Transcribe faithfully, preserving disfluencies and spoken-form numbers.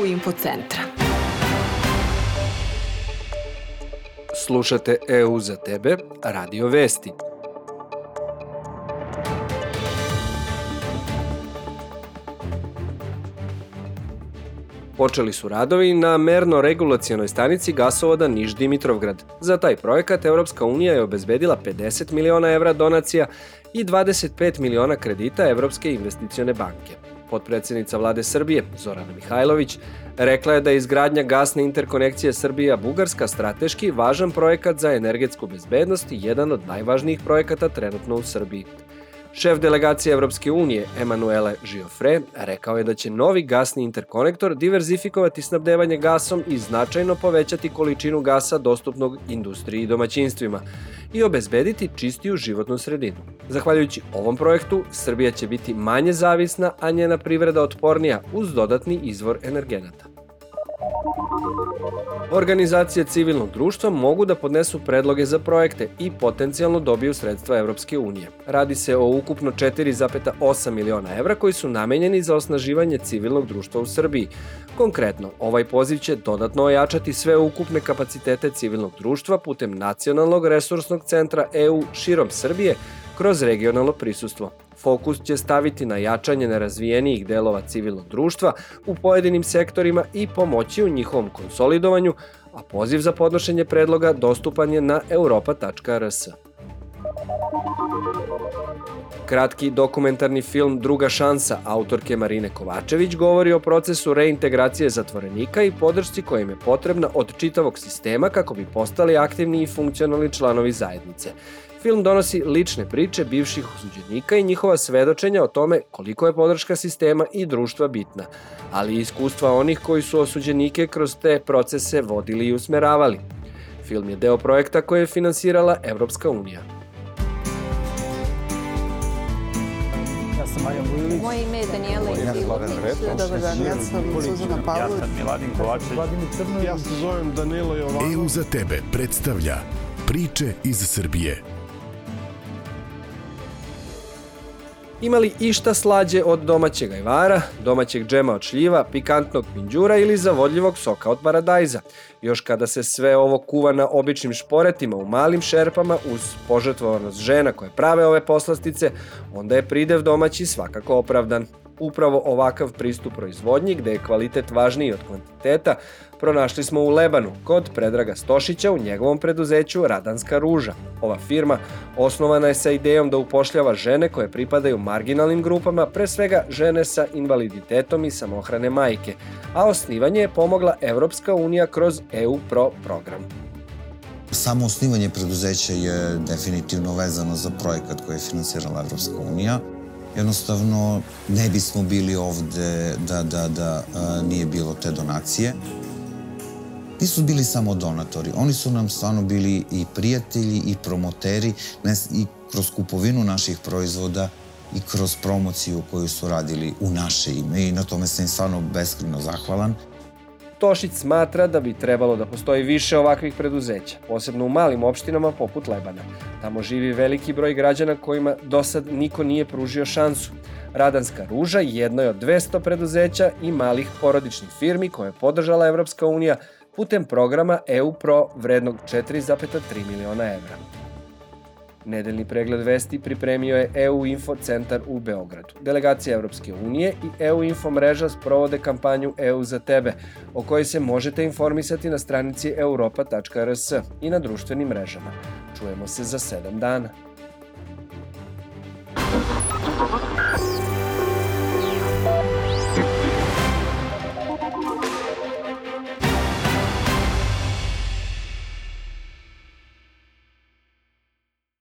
Info centra. Slušate E U za tebe, Radio Vesti. Počeli su radovi na merno-regulacionoj stanici gasovoda Niš-Dimitrovgrad. Za taj projekat Evropska unija je obezbedila pedeset miliona evra donacija i dvadeset pet miliona kredita Evropske investicione banke. Potpredsednica vlade Srbije, Zorana Mihajlović, rekla je da je izgradnja gasne interkonekcije Srbija-Bugarska strateški važan projekat za energetsku bezbednost i jedan od najvažnijih projekata trenutno u Srbiji. Šef delegacije Evropske unije, Emanuele Giofre, rekao je da će novi gasni interkonektor diverzifikovati snabdevanje gasom i značajno povećati količinu gasa dostupnog industriji i domaćinstvima i obezbediti čistiju životnu sredinu. Zahvaljujući ovom projektu, Srbija će biti manje zavisna, a njena privreda otpornija uz dodatni izvor energenata. Organizacije civilnog društva mogu da podnesu predloge za projekte i potencijalno dobiju sredstva Evropske unije. Radi se o ukupno četiri zarez osam miliona evra koji su namenjeni za osnaživanje civilnog društva u Srbiji. Konkretno, ovaj poziv će dodatno ojačati sve ukupne kapacitete civilnog društva putem Nacionalnog resursnog centra E U širom Srbije kroz regionalno prisustvo. Fokus će staviti na jačanje nerazvijenijih delova civilnog društva u pojedinim sektorima i pomoći u njihovom konsolidovanju, a poziv za podnošenje predloga dostupan je na europa tačka r s. Kratki dokumentarni film Druga šansa autorke Marine Kovačević govori o procesu reintegracije zatvorenika i podršci koja im je potrebna od čitavog sistema kako bi postali aktivni i funkcionalni članovi zajednice. Film donosi lične priče bivših osuđenika i njihova svedočenja o tome koliko je podrška sistema i društva bitna, ali i iskustva onih koji su osuđenike kroz te procese vodili i usmeravali. Film je deo projekta koje je finansirala Evropska unija. Ja sam Marijan Vujović. Moje ime je Danijela Ilić. Dobar dan, ja sam Suzana Pavlović. Ja sam Miladin Kovačević. Ja se zovem Danilo Jovanović. E U za tebe predstavlja priče iz Srbije. Ima li išta slađe od domaćeg ajvara, domaćeg džema od šljiva, pikantnog pinđura ili zavodljivog soka od paradajza? Još kada se sve ovo kuva na običnim šporetima u malim šerpama uz požrtvovanost žena koje prave ove poslastice, onda je pridev domaći svakako opravdan. Upravo ovakav pristup proizvodnji, gde je kvalitet važniji od kvantiteta, pronašli smo u Lebanu, kod Predraga Stošića u njegovom preduzeću Radanska ruža. Ova firma osnovana je sa idejom da upošljava žene koje pripadaju marginalnim grupama, pre svega žene sa invaliditetom i samohrane majke, a osnivanje je pomogla Evropska unija kroz E U Pro program. Samo osnivanje preduzeća je definitivno vezano za projekat koji je finansirala Evropska unija. Jednostavno, ne bismo bili ovde da, da, da a, nije bilo te donacije. Nisu bili samo donatori, oni su nam stvarno bili i prijatelji i promoteri ne, i kroz kupovinu naših proizvoda i kroz promociju koju su radili u naše ime i na tome sam im stvarno beskrajno zahvalan. Tošić smatra da bi trebalo da postoji više ovakvih preduzeća, posebno u malim opštinama poput Lebana. Tamo živi veliki broj građana kojima do sad niko nije pružio šansu. Radanska ruža jedno je od dvesta preduzeća i malih porodičnih firmi koje je podržala Evropska unija putem programa E U Pro vrednog četiri zarez tri miliona evra. Nedeljni pregled vesti pripremio je E U Info centar u Beogradu. Delegacija Evropske unije i E U Info mreža sprovode kampanju E U za tebe, o kojoj se možete informisati na stranici europa tačka r s i na društvenim mrežama. Čujemo se za sedam dana.